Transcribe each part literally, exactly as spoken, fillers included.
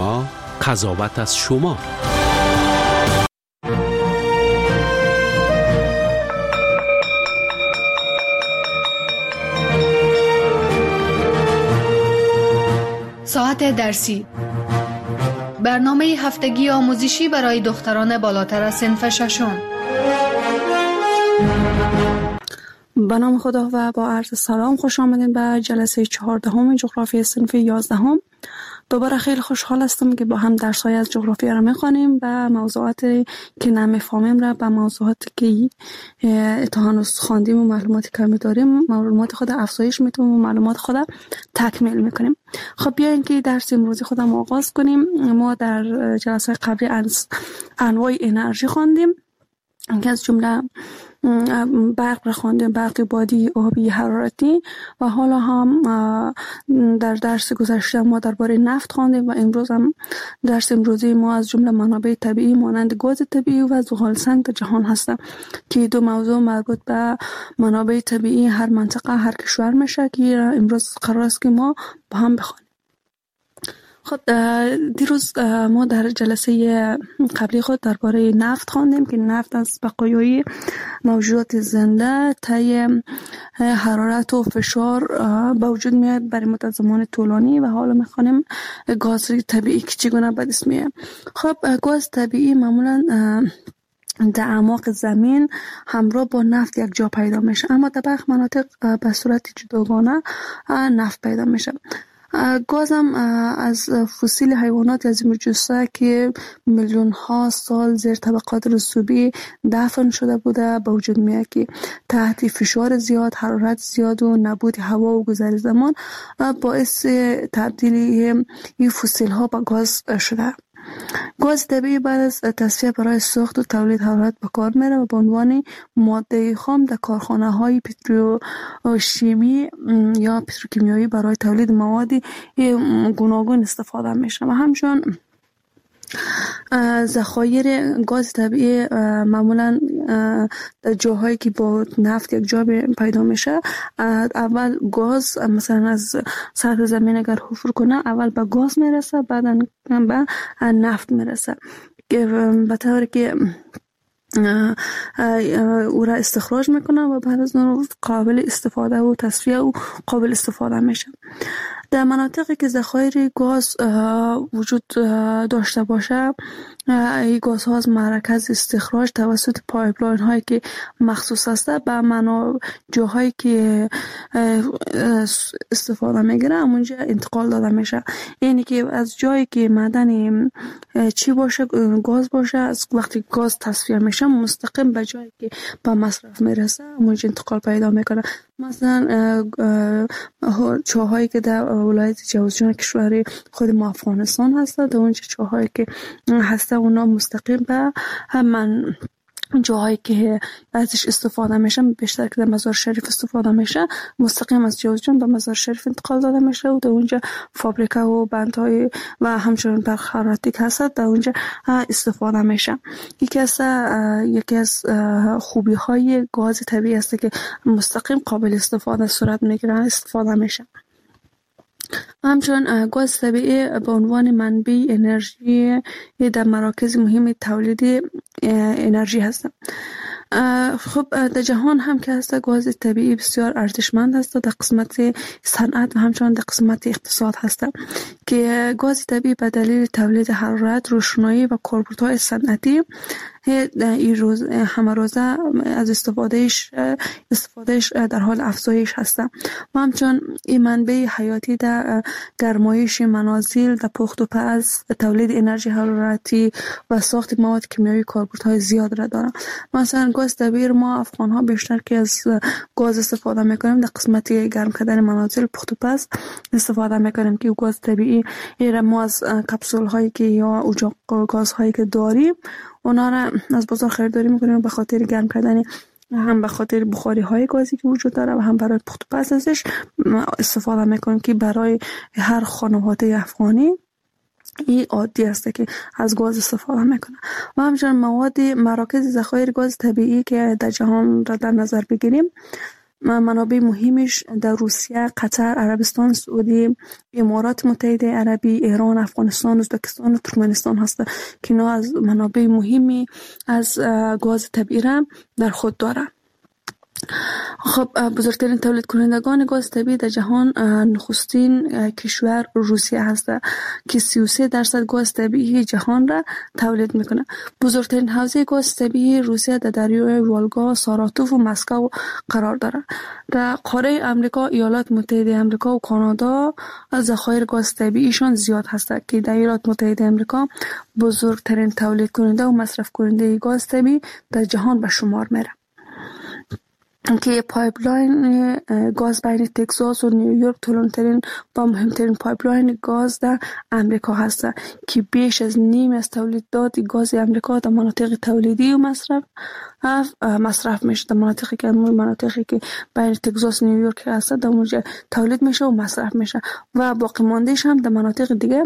ما، قضاوت از شما. ساعت درسی، برنامه هفتگی آموزشی برای دختران بالاتر از صنف ششم. به نام خدا و با عرض سلام خوش آمدین به جلسه چهاردهم جغرافی صنف یازدهم. دوباره خیلی خوشحال هستم که با هم درس‌های از جغرافیا را می‌خوانیم و موضوعاتی که نمی‌فهمیم را به موضوعاتی که تا هنوز خواندیم و معلوماتی کمی داریم معلومات خود افزایش میدیم و معلومات خود تکمیل می‌کنیم. خب بیاین که درس امروزی خودم آغاز کنیم. ما در جلسه قبلی از انواع انرژی خواندیم که از جمله برق را خواندیم، برق بادی، آبی، حرارتی، و حالا هم در درس گذشته ما درباره نفت خواندیم و امروز هم درس امروزی ما از جمله منابع طبیعی مانند گاز طبیعی و زغال سنگ در جهان هستند که دو موضوع مربوط به منابع طبیعی هر منطقه هر کشور میشه که امروز قرار است که ما با هم بخوانیم. خب دیروز ما در جلسه قبلی خود درباره نفت خواندیم که نفت از بقایای موجودات زنده طی حرارت و فشار به وجود میاد برای مدت زمان طولانی و حالا میخوانیم گاز طبیعی که چگونه به دست میاد. خب گاز طبیعی معمولا در اعماق زمین همراه با نفت یک جا پیدا میشه، اما در برخی مناطق به صورت جداگانه نفت پیدا میشه. گاز هم از فسیل حیوانات از موجوده که میلیون ها سال زیر طبقات رسوبی دفن شده بوده به وجود میاد که تحت فشار زیاد، حرارت زیاد و نبود هوا و گذر زمان باعث تبدیل این فسیل ها به گاز شده. گاز طبیعی بعد از تصفیه برای ساخت و تولید حرارت به کار میره و به عنوان ماده خام در کارخانه های پتروشیمی یا پتروکیمیایی برای تولید مواد گوناگون استفاده میشه و همچنین ذخایر گاز طبیعی معمولا در جاهایی که با نفت یک جا پیدا میشه، اول گاز مثلا از سطح زمین اگر حفر کنه اول به گاز میرسه، بعدا به نفت میرسه به طوری که او را استخراج میکنه و بعد از اون قابل استفاده و تصفیه و قابل استفاده میشه. در مناطقی که ذخایر گاز وجود داشته باشه، این گازها از مرکز استخراج توسط پایپلاین هایی که مخصوص است به منابع جاهایی که استفاده میگیره اونجا انتقال داده میشه. یعنی که از جایی که معدن چی باشه، گاز باشه، از وقتی گاز تصفیه میشه مستقیم به جایی که به مصرف میرسه اونجا انتقال پیدا میکنه. مثلا چاهایی که در ولایت جوزجان کشور خود ما افغانستان هست، در اونجا چاهایی که هست اونا مستقیم به من جاهایی که ازش استفاده میشه، بیشتر که در مزار شریف استفاده میشه، مستقیم از جوزجان به مزار شریف انتقال داده میشه و در اونجا فابریکه و بندهای و همچنین برق حرارتی که هست در اونجا استفاده میشه. یکی از یکی از خوبی های گاز طبیعی است که مستقیم قابل استفاده صورت میگیره، استفاده میشه. همچنین گاز طبیعی به عنوان منبع انرژی در مراکز مهم تولید انرژی هست. خب در جهان هم که هست گاز طبیعی بسیار ارزشمند هست در قسمت صنعت و همچنین در قسمت اقتصاد هست که گاز طبیعی به دلیل تولید حرارت، روشنایی و کاربردهای صنعتی این روز همه روزه از استفادهش استفادهش در حال افزایش هست و همچنین این منبع حیاتی در گرمایش منازل، در پخت و پز، تولید انرژی حرارتی و ساخت مواد کیمیایی کاربردهای زیاد را دارند. مثلا گاز طبیعی ما افغان ها بیشتر که از گاز استفاده میکنیم در قسمت گرم کردن منازل، پخت و پز استفاده میکنیم که گاز طبیعی را ما از کپسول هایی که یا اجاق گاز هایی که داریم اونا را از بازار خریداری میکنیم به خاطر گرم کردن، هم به خاطر بخاری های گازی که وجود داره و هم برای پخت و پز ازش استفاده میکنیم که برای هر خانواده افغانی این عادی است که از گاز استفاده میکنه. و همچنین مواد مراکز ذخایر گاز طبیعی که در جهان را در نظر بگیریم، منابع مهمش در روسیه، قطر، عربستان سعودی، امارات متحده عربی، ایران، افغانستان، ازبکستان و ترکمنستان هست که اینا از منابع مهمی از گاز طبیعی را در خود داره. خب بزرگترین تولید کنندگان گاز طبیعی در جهان نخستین کشور روسیه هست که سی و سه درصد گاز طبیعی جهان را تولید میکنه. بزرگترین حوزه گاز طبیعی روسیه در دریای والگا، ساراتوف و مسکو قرار داره. در قاره امریکا، ایالات متحده امریکا و کانادا ذخایر گاز طبیعیشان زیاد هست که در ایالات متحده امریکا بزرگترین تولید کننده و مصرف کننده گاز طبیعی در جهان به شمار میره که پایپلاین گاز بین تگزاس و نیویورک طولانی‌ترین و مهمترین پایپلاین گاز در امریکا هست که بیش از نیم از تولیدات گاز امریکا در مناطق تولیدی و مصرف مصرف میشه. در مناطقی که مناطقی که بین تگزاس و نیویورک هست در اونجا تولید میشه و مصرف میشه و باقی ماندهش هم در مناطق دیگه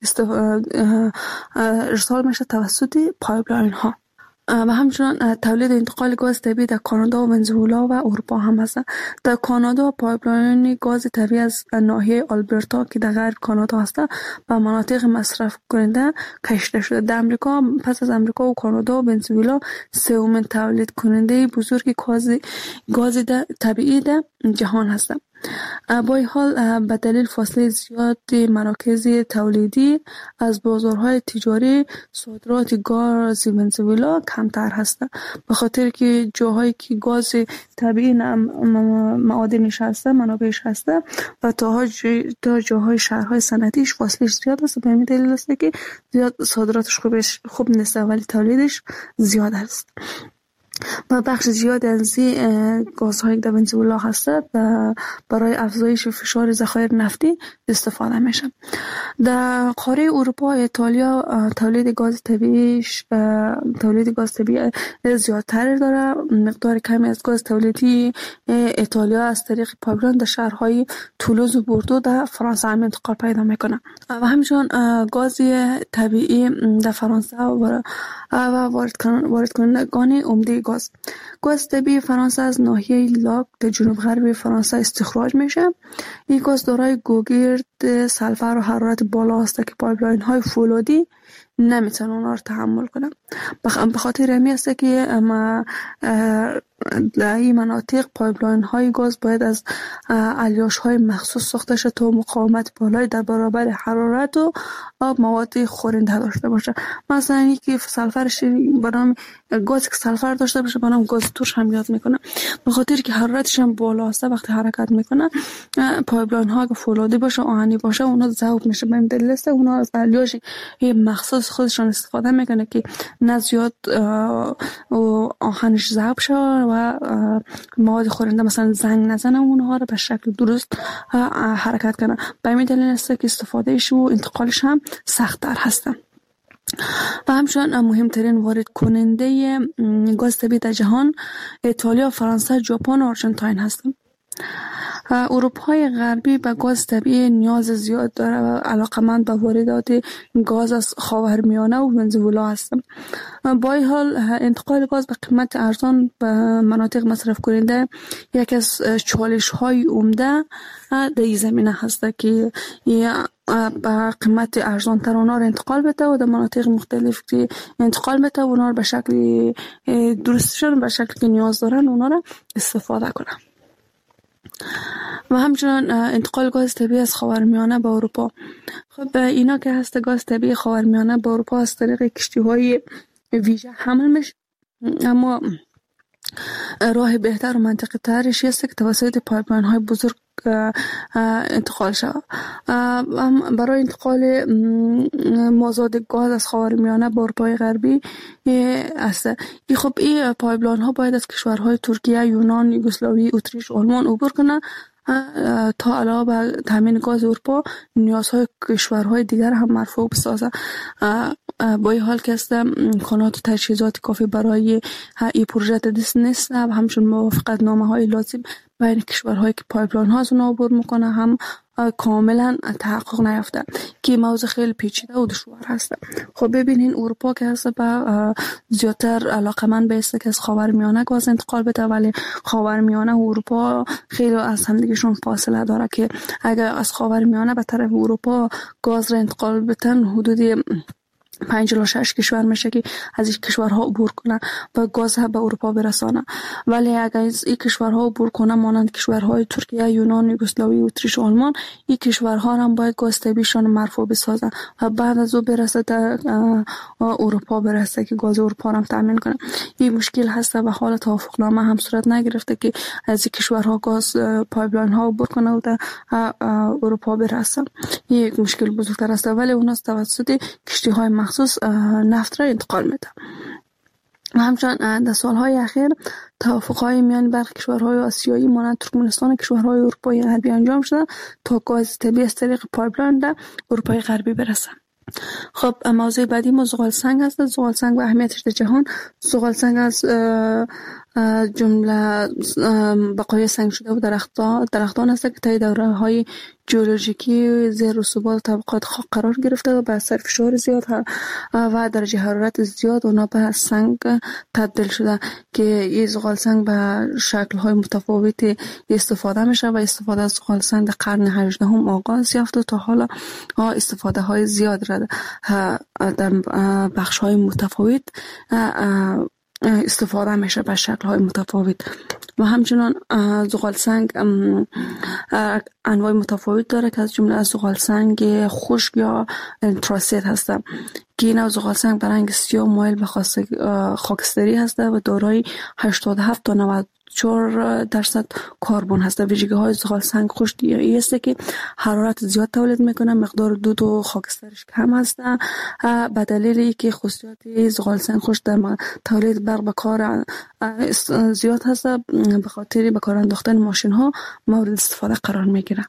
ارسال میشه توسط پایپلاین ها. و همچنان تولید و انتقال گاز طبیعی در کانادا و ونزوئلا و اروپا هم هست. در کانادا پایپلاین گاز طبیعی از ناحیه آلبرتا که در غرب کانادا هست و مناطق مصرف کننده کشیده شده. در امریکا پس از امریکا و کانادا و ونزوئلا سومین تولید کننده بزرگ گاز گاز طبیعی در جهان هست. با این حال به دلیل فاصله زیاد مراکز تولیدی از بازارهای تجاری صادرات گاز ونزوئلا کمتر هست، به خاطر که جاهایی که گاز طبیعی معادنش هست منابعش هست و تا تا جاهای شهرهای صنعتیش فاصله زیاد است. به همین دلیل است که زیاد صادراتش خوبش خوب نیست ولی تولیدش زیاد است و بخش زیاد از این گازهای در ونزوئلا هست برای افزایش فشار ذخایر نفتی استفاده میشه. در قاره اروپا ایتالیا تولید گاز طبیعیش تولید گاز طبیعی زیادتر داره. مقدار کمی از گاز تولیدی ایتالیا از طریق پایپلاین در شهرهای تولوز و بوردو در فرانسه هم انتقال پیدا میکنه و همچنین گاز طبیعی در فرانسه و وارد کنندگان عمده گاز گاز طبیعی فرانسه از ناحیه لاک در جنوب غربی فرانسه استخراج میشه. این گاز دارای گوگرد، سلفر و حرارت بالا است که پایپلاین های فولادی نمیتونن اونا رو تحمل کنن. به خاطر همین است که اما در این مناطق پایپلاین های گاز باید از الیاش های مخصوص ساخته شده تا مقاومت بالای در برابر حرارت و آب مواد خورنده داشته باشه. مثلا اینکه سلفرش برام گاز که سلفر داشته باشه برام گاز ترش هم یاد میکنه، به خاطر که حرارتش هم بالا است. وقتی حرکت میکنه پایپلاین ها که فولادی باشه آهنی باشه اونا ذوب میشه. به این دلیل است اونا از الیاش مخصوص خودشون استفاده میکنه که نه زیاد آهنش ذوب شه و مواد خورنده مثلا زنگ نزنه اونها رو به شکل درست حرکت کنه. به همین دلیل است که استفادهش و انتقالش هم سخت‌تر هست. و همچنین مهمترین وارد کننده گاز طبیعی در جهان ایتالیا، فرانسه، ژاپن و آرژانتین هستند. اروپای غربی به گاز طبیعی نیاز زیاد داره و علاقمند به واردات گاز از خاورمیانه و ونزوئلا هستند. با این حال انتقال گاز به قیمت ارزان به مناطق مصرف کننده یک از چالش های عمده در این زمینه هست که به قیمت ارزان تر اونا رو انتقال بده و در مناطق مختلف که انتقال بده و اونا رو به شکل درستشون به شکل که نیاز دارن اونا رو استفاده کنن. و همچنان انتقال گاز طبیعی از خاورمیانه به اروپا. خب اینا که هست گاز طبیعی خاورمیانه به اروپا از طریق کشتی‌های ویژه حمل میشه، اما راه بهتر و منطقی ترش است که توسط پایپلاین های بزرگ انتقال شود. برای انتقال مازاد گاز از خاورمیانه به اروپای غربی است. این خب این پایپلاین ها باید از کشورهای ترکیه، یونان، یوگسلاوی، اتریش، آلمان عبور کنه تا علاوه بر تامین گاز اروپا نیازهای کشورهای دیگر هم مرفوع بسازه. با این حال که است امکانات و تجهیزات کافی برای این پروژه دست نیست و همچنین موافقت نامه های لازم بین کشورهایی که پایپلاین ها از اون عبور میکنه هم کاملا تحقق نیافته که موضوع خیلی پیچیده و دشوار هست. خب ببینین اروپا که هست با زیادتر علاقمند به است که از خاورمیانه گاز انتقال بده، ولی خاورمیانه و اروپا خیلی از همدیگهشون فاصله داره که اگر از خاورمیانه به طرف اروپا گاز را انتقال بدن حدود پنج الی شش کشور میشه که از این کشورها عبور کنه و گاز به اروپا برسانه. ولی اگر از این کشورها عبور کنه مانند کشورهای ترکیه، یونان، یوگسلاوی، اتریش و آلمان، این کشورها هم باید گاز طبیعیشان مرفوع بسازن و بعد از او برسه در اروپا برسه که گاز اروپا هم تامین کنه. این مشکل هست و حال توافقنامه هم صورت نگرفته که از این کشورها گاز پایپلاین ها عبور کنه و در اروپا برسه. یک مشکل بزرگتر است، ولی اونها توسط کشتی های مخصوص نفت را انتقال میده. و همچنان در سالهای اخیر توافق‌های میان برخی کشورهای آسیایی مانند ترکمنستان و کشورهای اروپای غربی انجام شده تا گاز طبیعی از طریق پایپلاین در اروپای غربی برسه. خب موضوع بعدی ما زغال سنگ است. زغال سنگ و اهمیتش در جهان. زغال سنگ از جمله بقایای سنگ شده و درختان درختان است که طی دوره‌های ژئولوژیکی زیر رسوبات طبقات خاک قرار گرفته و با اثر فشار زیاد و درجه حرارت زیاد اونا به سنگ تبدیل شده که این زغال سنگ به شکل‌های متفاوتی استفاده میشه و استفاده از زغال سنگ در قرن هجدهم آغاز یافت و تا حالا استفاده های زیاد را در بخش‌های متفاوت استفاده میشه به شکل‌های متفاوت. و همچنان زغال سنگ انواع متفاوت داره که از جمله از زغال سنگ خشک یا انتراسیت هست که این زغال سنگ به رنگ سیاه مایل به خاکستری هست و دارای هشتاد و هفت تا نود و چهار درصد کربن هست. ویژگی های زغال سنگ خشک این است که حرارت زیاد تولید میکنه، مقدار دود و خاکسترش کم هست به دلیل اینکه خصوصیات زغال سنگ خشک در تولید برق به کار زیاد هست، به خاطر به کار انداختن ماشین ها مورد استفاده قرار میگیره.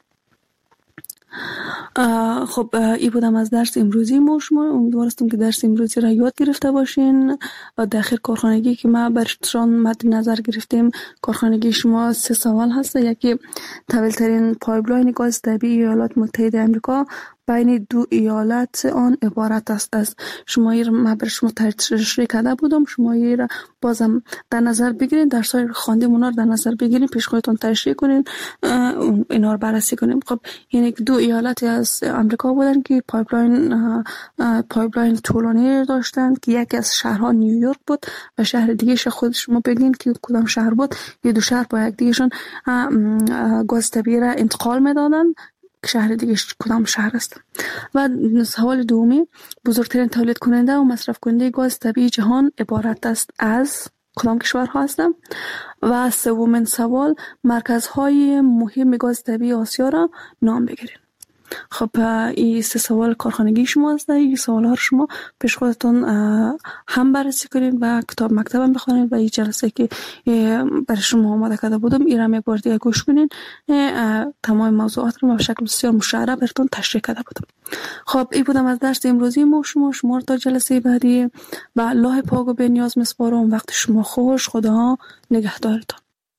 خب این بودم از درس امروزی ما. شما امیدوارم که درس امروزی را یاد گرفته باشین و در آخر کارخانگی که ما برشتران مد نظر گرفتیم کارخانگی شما سه سوال هست. یکی طویل ترین پایپلاین گاز طبیعی ایالات متحده آمریکا بین دو ایالت آن عبارت است از. شما این ما بر شما تشریح کرده بودم، شما این را بازم در نظر بگیرید، درسای خواندیم اونا رو در نظر بگیرید، پیش خودتون تشریح کنین، اینا رو بررسی کنیم. خب یعنی دو ایالتی از آمریکا بودن که پایپلاین پایپلاین طولانی داشتن که یکی از شهرها نیویورک بود و شهر دیگه ش خود شما بگین که کدام شهر بود. یه دو شهر با یک دیگهشون گاز طبیعی را انتقال میدادن، شهر دیگه کدام شهر است. و سوال دومی بزرگترین تولید کننده و مصرف کننده گاز طبیعی جهان عبارت است از کدام کشورها هستند؟ و سومین سوال مرکزهای مهم گاز طبیعی آسیا را نام بگیرید. خب این سه سوال کارخانگی شما است. این سوال ها رو شما پیش خودتون هم بررسی کنید و کتاب مکتبم بخونید و این جلسه که برای شما آماده کرده بودم این را یک بار دیگه گوش کنید. تمام موضوعات رو به شکل بسیار مشرح براتون تشریح کرده بودم. خب این بودم از درس امروزی ما. شما شما تا جلسه بعدی با الله پاک و بی‌نیاز میسپارم. وقت شما خوش. خدا نگهدارتان.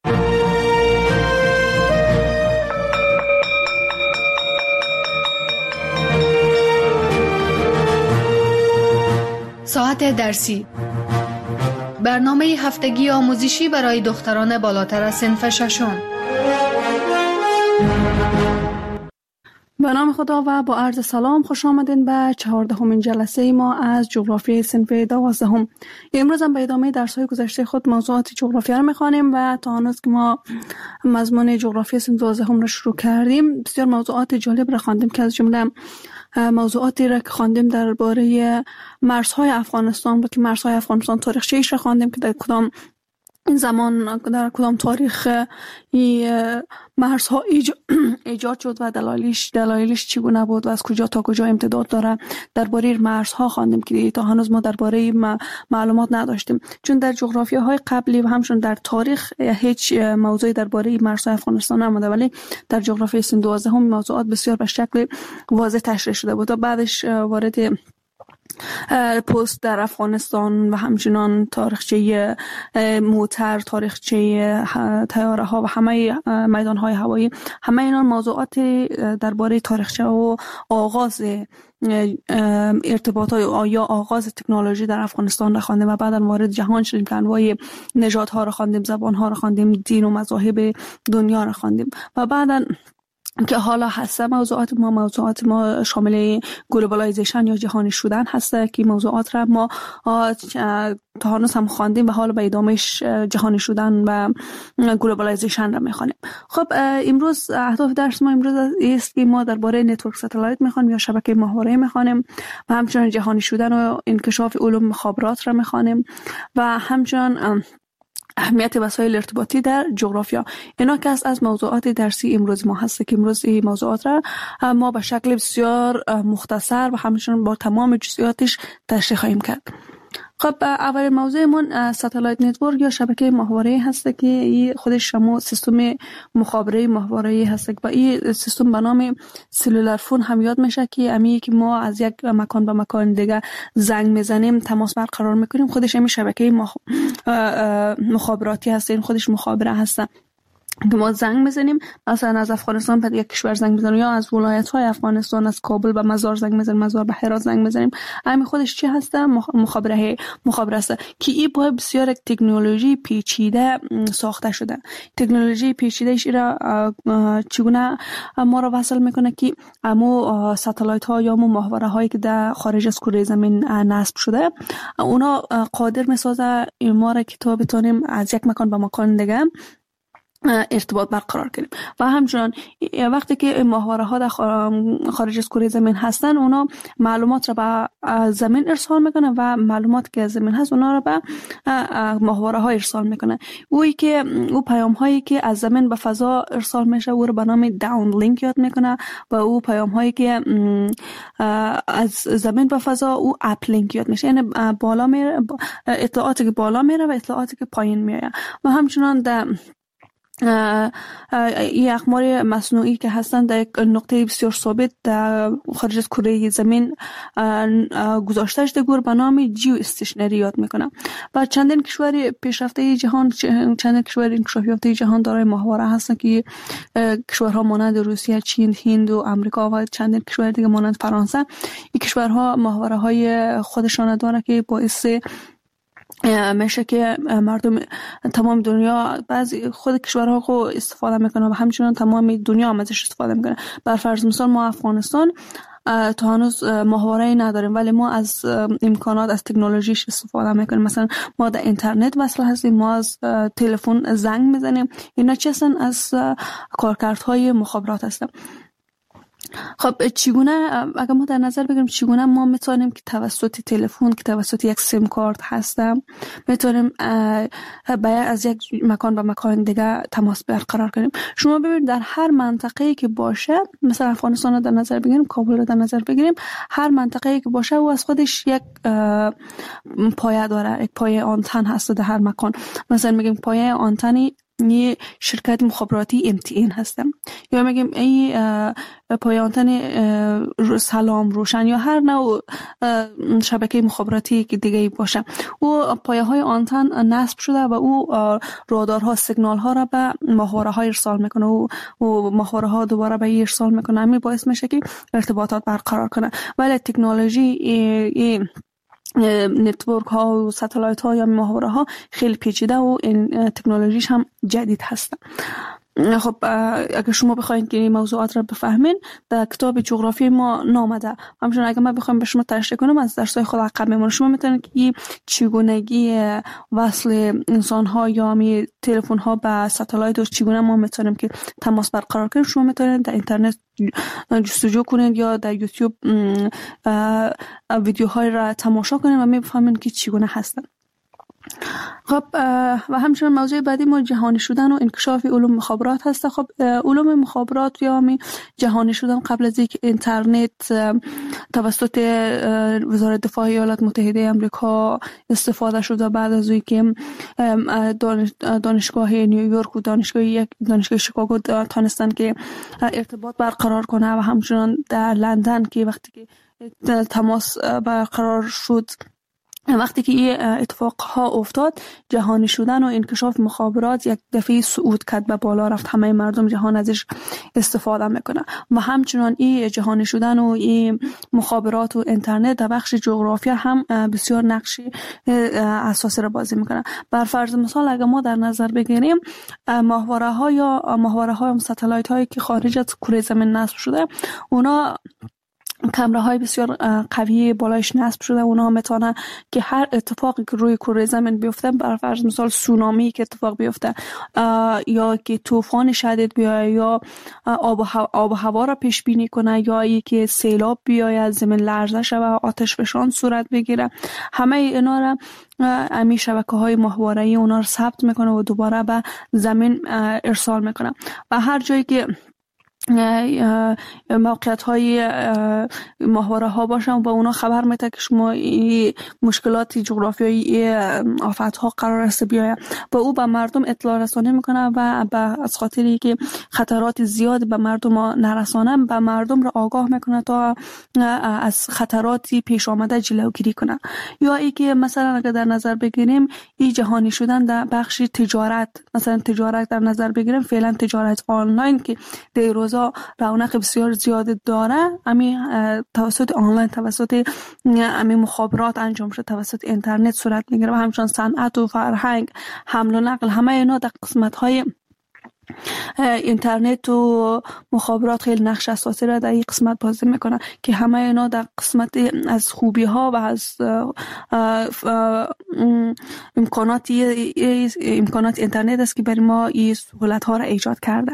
ساعت درسی، برنامه هفتگی آموزشی برای دختران بالاتر از صنف ششم. به نام خدا و با عرض سلام خوش آمدین به چهاردهمین جلسه ما از جغرافیای صنف دوازدهم. امروز هم به ادامه درس‌های گذشته خود موضوعات جغرافیا را می‌خوانیم و تا هنوز که ما مضمون جغرافیای صنف دوازدهم را شروع کردیم بسیار موضوعات جالب را خواندیم که از جمله موضوعاتی را که خواندیم درباره مرزهای افغانستان بود که مرزهای افغانستان تاریخچه‌اش را خواندیم که در کدام این زمان در کدام تاریخ این مرزها ایجاد شد و دلایلش دلایلش چگونه بود و از کجا تا کجا امتداد داره. درباره مرزها خواندیم که تا هنوز ما درباره معلومات نداشتیم، چون در جغرافیاهای قبلی و همچنین در تاریخ هیچ موضوعی درباره مرزهای افغانستان نمونده، ولی در جغرافیای صنف دوازدهم موضوعات بسیار به شکل واضح تشریح شده بود و بعدش وارد پست در افغانستان و همچنان تاریخچه موتر، تاریخچه طیاره ها و همه میدان های هوایی، همه اینا موضوعات درباره تاریخچه و آغاز ارتباطات یا آغاز تکنولوژی در افغانستان را خواندیم و بعدا وارد جهان شدیم که انواع نژادها را خواندیم، زبان ها را خواندیم، دین و مذاهب دنیا را خواندیم و بعدا که حالا هست موضوعات ما موضوعات ما شامل گلوبالایزیشن یا جهانی شدن هست که موضوعات را ما تا هنوز هم خواندیم و حالا به ادامهش جهانی شدن و گلوبالایزیشن را میخوانیم. خب امروز اهداف درس ما امروز است که ما درباره نتورک ستلایت میخوانیم یا شبکه ماهواره میخوانیم و همچنین جهانی شدن و انکشاف علوم مخابرات را میخوانیم و همچنین اهمیت وسایل ارتباطی در جغرافیا. اینا که از موضوعات درسی امروز ما هست که امروز این موضوعات را ما به شکل بسیار مختصر و همچنین با تمام جزئیاتش تشریح خواهیم کرد. خب اول موضوعمون ستلایت نتورک یا شبکه ماهواره هست که این خودش شما سیستم مخابره ماهواره هست و این سیستم به نام سلولار فون هم یاد میشه که امی که ما از یک مکان به مکان دیگه زنگ میزنیم تماس برقرار میکنیم خودش همین شبکه مخ... مخابراتی هست. این خودش مخابره هست که ما زنگ میزنیم، مثلا از افغانستان به یک کشور زنگ میزنیم یا از ولایت های افغانستان از کابل به مزار زنگ میزنیم، مزار به هرات زنگ میزنیم. همین خودش چی هسته؟ مخابره مخابره است که این با بسیار تکنولوژی پیچیده ساخته شده. تکنولوژی پیچیده ایش را چگونه ما را وصل میکنه که امو ساتلایت ها یا امو ماهواره هایی که در خارج از کره زمین نصب شده اونا قادر میسازه ما را که تا بتونیم از یک مکان به مکان دیگه ارتباط برقرار کنیم. و همچنان وقتی که ماهواره ها در خارج از کره زمین هستن اونا معلومات را به زمین ارسال میکنه و معلومات که از زمین هست اونا را به ماهواره ها ارسال میکنه. اویی که او پیام هایی که از زمین به فضا ارسال میشه او را به نام داون لینک یاد میکنه و او پیام هایی که از زمین به فضا او اپ لینک یاد میشه، یعنی بالا میره اطلاعاتی که بالا میره و اطلاعاتی که پایین میاد. و همچنان در این اقمار مصنوعی که هستند در یک نقطه بسیار ثابت در خارج از کره زمین گذاشته شده گور به نام جیو استیشنری یاد میکنه. و چندین کشور پیشرفته جهان، چندین کشور انکشاف یافته جهان دارای ماهواره هستند که کشورها مانند روسیه، چین، هند و آمریکا و چندین کشور دیگه مانند فرانسه، این کشورها ماهواره های خودشان دارند که باعث میشه که مردم تمام دنیا بعضی خود کشورها خو استفاده میکنه و همچنان تمام دنیا هم ازش استفاده میکنه. بر فرض مثال ما افغانستان تا هنوز ماهواره‌ای نداریم ولی ما از امکانات از تکنولوژیش استفاده میکنیم. مثلا ما در اینترنت وصل هستیم، ما از تلفن زنگ میزنیم. اینا چه هستن؟ از کارکردهای مخابرات هستن. خب چگونه اگر ما در نظر بگیریم چگونه ما میتونیم که توسط تلفن که توسط یک سیم کارت هستم میتونیم باید از یک مکان به مکان دیگه تماس برقرار کنیم. شما ببینید در هر منطقه‌ای که باشه، مثلا افغانستان رو در نظر بگیریم، کابل رو در نظر بگیریم، هر منطقه‌ای که باشه و از خودش یک پایه داره، یک پایه آنتن هست در هر مکان. مثلا میگیم پایه آنتنی یه شرکت مخابراتی ام تی این هستم، یا میگیم این پایه آنتن سلام روشن یا هر نوع شبکه مخابراتی که دیگه باشه. او پایه های آنتن نصب شده و او رادارها سیگنال ها را به ماهواره ها ارسال میکنه و ماهواره ها دوباره به ارسال میکنه. همین باعث میشه که ارتباطات برقرار کنه. ولی تکنولوژی این نتورک ها و ستلایت ها یا ماهواره ها خیلی پیچیده و این تکنولوژیش هم جدید هستن. خب اگر شما بخواید که این موضوعات را بفهمین در کتاب جغرافی ما نامده. همچنین اگر من بخوام به شما تشریح کنم از درس‌های خود عقب میمونه، شما میتونید که این چگونگی وصل انسان ها یا می تلفن ها به ستلایت و چگونه ما میتونیم که تماس برقرار کنیم شما میتونید در اینترنت جستجو کنید یا در یوتیوب ویدیوهای را تماشا کنید و میفهمید که چگونه هستن. خب و همچنین موضوع بعدی ما جهانی شدن و انکشاف علوم مخابرات هست. خب علوم مخابرات یا می جهانی شدن قبل از اینکه اینترنت توسط وزارت دفاع ایالات متحده آمریکا استفاده شد و بعد از اینکه دانش دانشگاه نیویورک و دانشگاه یک دانشگاه شیکاگو تونستن که ارتباط برقرار کنه و همچنین در لندن که وقتی که تماس برقرار شد. وقتی که این اتفاق ها افتاد، جهانی شدن و انکشاف مخابرات یک دفعه صعود کرد به بالا رفت، همه مردم جهان ازش استفاده میکنه. و همچنان این جهانی شدن و این مخابرات و اینترنت در بخش جغرافیا هم بسیار نقشی اساسی را بازی میکنه. بر فرض مثال اگر ما در نظر بگیریم ماهواره ها یا ماهواره ها یا ستلایت هایی که خارج از کره زمین نصب شده، اونا کامره های بسیار قوی بالایش نصب شده. اونا میتونه که هر اتفاقی که روی کره زمین بیفته، بر فرض مثال سونامی که اتفاق بیفته یا که طوفان شدید بیاید یا آب و هوا, آب و هوا را پیش بینی کنه یا یکی سیلاب بیاید، زمین لرزه شوه، آتش فشان صورت بگیره، همه اینا را امی شبکه های ماهواره‌ای اونا را ثبت میکنه و دوباره به زمین ارسال میکنه. و هر جایی که موقعیت های ماهواره ها باشن و اونا خبر میده که شما مشکلات جغرافیایی آفت ها قرار است بیاید، با او به مردم اطلاع رسانی میکنه و به از خاطری که خطرات زیاد به مردم نرسانه، به مردم را آگاه میکنه تا از خطراتی پیش آمده جلوگیری کنه. یا ای که مثلا اگر در نظر بگیریم این جهانی شدن در بخش تجارت، مثلا تجارت در نظر بگیریم، فعلا تجارت آنلاین که در روز رونق بسیار زیاد داره، امی توسط آنلاین، توسط امی مخابرات انجام شده، توسط اینترنت صورت میگیره. و همچنان صنعت و فرهنگ، حمل و نقل، همه اینا در قسمت های اینترنت و مخابرات خیلی نقش اساسی را در این قسمت بازی میکنه که همه اینا در قسمت از خوبی ها و از امکانات امکانات اینترنت است که برای ما این سهولت ها را ایجاد کرده.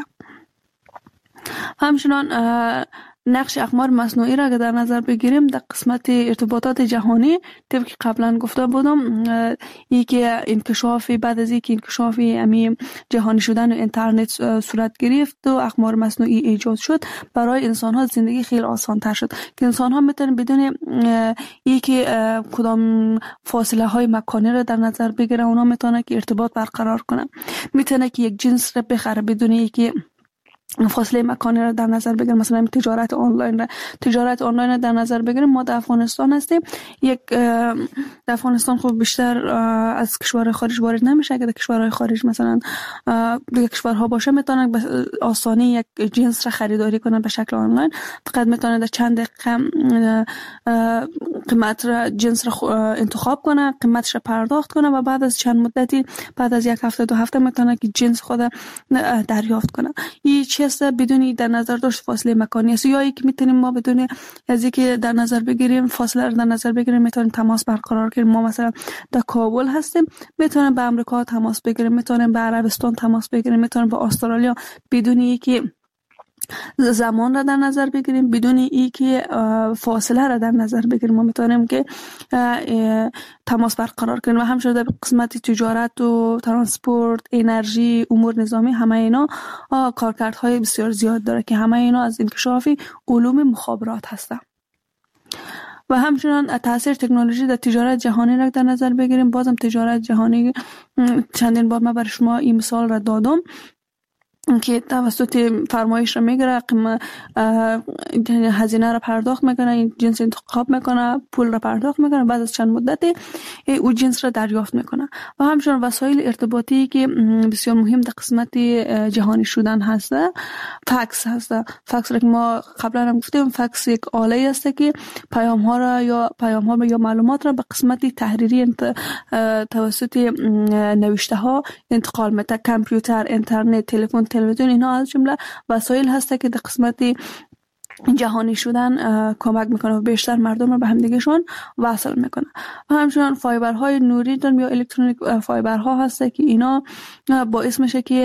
همچنان نقش اقمار مصنوعی را که در نظر بگیریم در قسمت ارتباطات جهانی، طبق که قبلا گفته بودم، یکی انکشاف بعد از اینکه انکشاف امی جهانی شدن و اینترنت صورت گرفت و اقمار مصنوعی ایجاد شد، برای انسان ها زندگی خیلی آسان تر شد که انسان ها میتونن بدون یکی کدام فاصله های مکانی را در نظر بگیرن، اونا میتونن که ارتباط برقرار کنن، میتونن که یک جنس را بخره بدون یکی فاصله مکانی را در نظر بگیریم. مثلا تجارت آنلاین را تجارت آنلاین را در نظر بگیریم. ما در افغانستان هستیم، یک در افغانستان خب بیشتر از کشورهای خارج وارد نمیشه. اگر در کشورهای خارج مثلا دیگه کشورها باشه، میتونن به آسانی یک جنس را خریداری کنن به شکل آنلاین. فقط میتونن در چند دقیقه قیمت را جنس را انتخاب کنن، قیمتش را پرداخت کنن و بعد از چند مدتی، بعد از یک هفته دو هفته میتونن که جنس خود دریافت کنن. این چیز بدونی در نظر داشت فاصله مکانی است. یا یک میتونیم ما بدون از اینکه در نظر بگیریم فاصله رو در نظر بگیریم، میتونیم تماس برقرار کنیم. ما مثلا در کابل هستیم، میتونیم به امریکا تماس بگیریم، میتونیم به عربستان تماس بگیریم، میتونیم به استرالیا بدون اینکه زمان را در نظر بگیریم، بدون اینکه فاصله را در نظر بگیریم. ما میتونیم که تماس برقرار کنیم. و همچنین در قسمت تجارت و ترانسپورت، انرژی، امور نظامی، همه اینا کارکردهای بسیار زیاد داره که همه اینا از انکشاف علوم مخابرات هستن. و همچنان تاثیر تکنولوژی در تجارت جهانی را در نظر بگیریم. بازم تجارت جهانی چندین بار من برای شما این مثال را دادم که توسط فرمایش را میگیره، هزینه را پرداخت میکنه، این جنس انتخاب میکنه، پول را پرداخت میکنه، بعد از چند مدتی او جنس را دریافت میکنه. و همچنین وسایل ارتباطی که بسیار مهم در قسمت جهانی شدن هست، فکس هست. فکس را که ما قبلا هم گفتیم، فکس یک آله است که پیام ها را یا پیام ها یا معلومات را به قسمت تحریری انت... توسط نوشته ها انتقال میده. کامپیوتر، اینترنت، تلفن، تلویزیون، اینا از جمله وسایل هسته که در قسمت جهانی شدن کمک میکنه و بیشتر مردم رو به همدیگهشون وصل میکنه. و همچنین فایبرهای نوری داریم یا الکترونیک فایبرها هسته که اینا باعث میشه که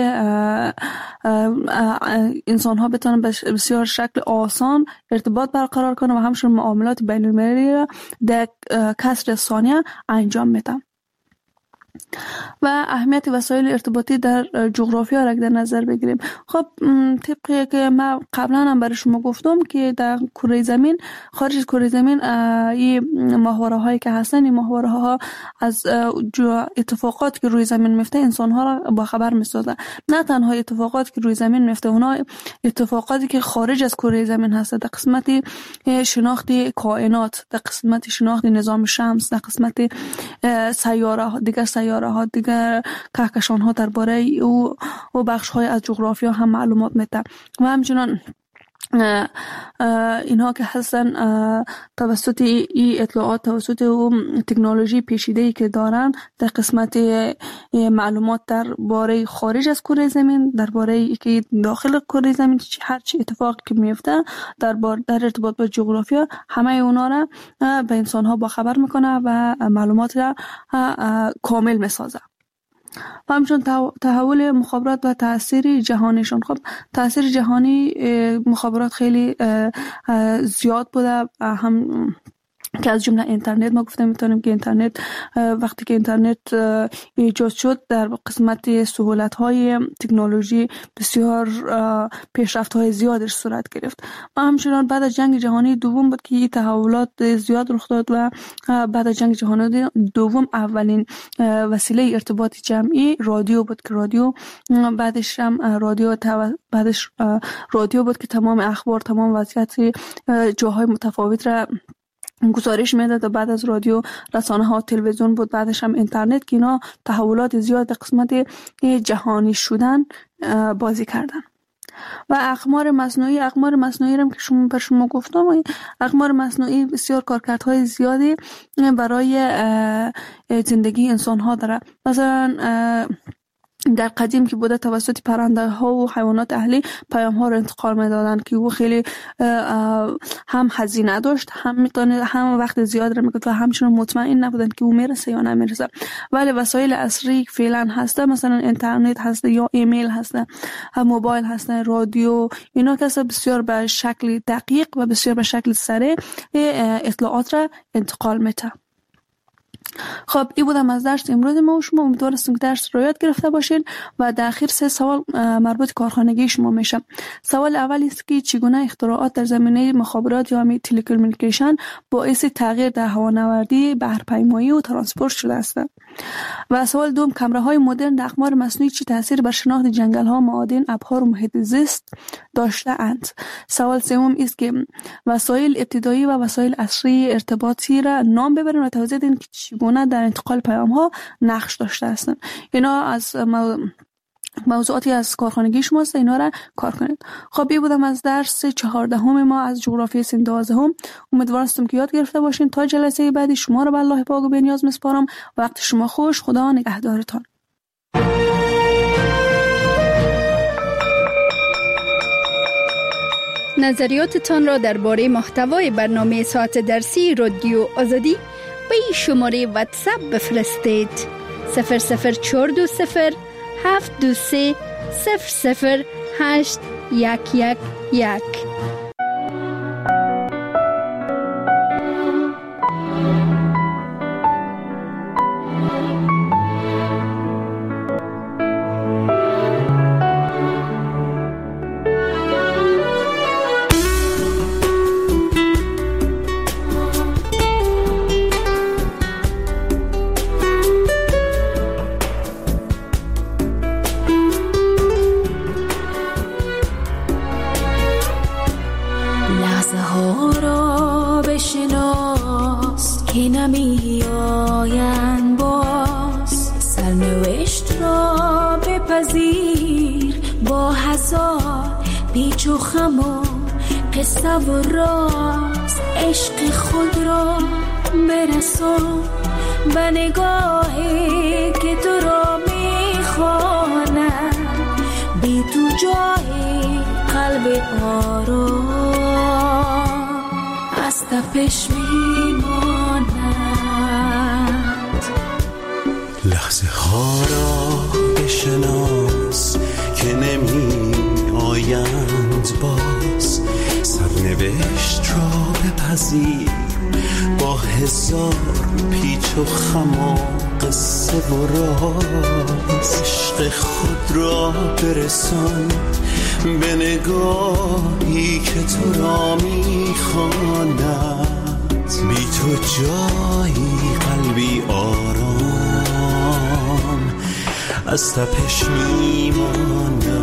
انسان ها بتونن به بسیار شکل آسان ارتباط برقرار کنه و همچنین معاملات بین المللی را در کسر ثانیه انجام میدن. و اهمیت وسایل ارتباطی در جغرافیا را در نظر بگیریم. خب طبقی که من قبلا هم برای شما گفتم که در کره زمین، خارج از کره زمین، این ماهواره هایی که هستن، این ماهواره ها از اتفاقات که روی زمین میفته انسان ها را با خبر میسازن. نه تنها اتفاقات که روی زمین میفته، اونا اتفاقاتی که خارج از کره زمین هست، در قسمت شناخت کائنات، در قسمت شناخت نظام شمس، در قسمت سیاره دیگر سیاره ها دیگر کهکشان ها درباره او و بخش های از جغرافیا هم معلومات میده. و همچنان اینها که هستن توسط این اطلاعات، توسط اون تکنولوژی پیچیده‌ای که دارن در قسمت معلومات درباره خارج از کره زمین، درباره که داخل کره زمین هر چی اتفاقی که میفته در در ارتباط با جغرافیا، همه اونا را به انسان ها با خبر میکنه و معلومات را کامل میسازه. و همچنین تحول مخابرات و تأثیر جهانیشون. خب تأثیر جهانی مخابرات خیلی زیاد بوده، هم که از جمله اینترنت ما گفته میتونیم که اینترنت وقتی که اینترنت ایجاد شد در قسمت سهولت‌های تکنولوژی بسیار پیشرفت‌های زیادش صورت گرفت. و همچنین بعد از جنگ جهانی دوم بود که این تحولات زیاد رخ داد و بعد از جنگ جهانی دوم اولین وسیله ارتباط جمعی رادیو بود که رادیو بعدش هم رادیو بعدش رادیو بود که تمام اخبار، تمام وضعیت جاهای متفاوت را گزارش میداد. و بعد از رادیو رسانه ها تلویزیون بود، بعدش هم اینترنت که اینا تحولات زیاد در قسمت جهانی شدن بازی کردن. و اقمار مصنوعی اقمار مصنوعی هم که شما بر شما گفتم، اقمار مصنوعی بسیار کارکردهای زیادی برای زندگی انسان ها داره. مثلا در قدیم که بوده توسط پرنده ها و حیوانات اهلی پیام ها رو انتقال میدادن که او خیلی هم هزینه داشت، هم میتونه هم وقت زیاد رو میگفت و همچنین مطمئن نبودن که او میرسه یا نمیرسه. ولی وسایل عصری فعلا هسته، مثلا اینترنت هسته یا ایمیل هسته، موبایل هسته، رادیو، اینا که بسیار به شکل دقیق و بسیار به شکل سریع اطلاعات را انتقال میده. خب این بودم از درس امروز ما و شما. امیدوارم که درس رو یاد گرفته باشین و در اخیر سه سوال مربوط کارخانگی شما میشه. سوال اول است که چگونه اختراعات در زمینه مخابرات یا می تلکومونیکیشن باعث تغییر در هوانوردی، بحرپیمایی و ترانسپورت شده است. و سوال دوم، کامراهای مدرن در اقمار مصنوعی چه تاثیر بر شناخت جنگل ها، معادن، ابحار و محیط زیست داشته اند؟ سوال سوم است که وسایل ابتدایی و وسایل عصری ارتباطی را نام ببرید و توضیح دهید که چگونه در انتقال پیام ها نقش داشته هستند. اینا از موضوعاتی از کارخانگی شماست، اینا را کار کنید. خب این بودم از درس چهاردهم ما از جغرافی سن دوازدهم. امیدوارم که یاد گرفته باشین. تا جلسه بعدی شما رو به الله پاک و بی‌نیاز میسپارم. وقت شما خوش. خدا نگهدارتان. نظریاتتان را درباره محتوای برنامه ساعت درسی رادیو آزادی به این شماره واتساپ بفرستید: صفر صفر چهار دو صفر هفت دو سه صفر صفر هشت یک یک یک. نمی آیند باز، سرنوشت را بپذیر با هزار پیچ و خم و قصه و راز. عشق خود را برسان به نگاهی که تو را میخواند، بی تو جای قلب آرام از تپش میماند. لحظه ها را بشناس که نمی آیند باز، سرنوشت را بپذیر با هزار پیچ تو خم و قصه و راز، عشق خود را برسان به نگاهی که تو را میخواند. بی تو جایی قلبی آرام از تپش میماند.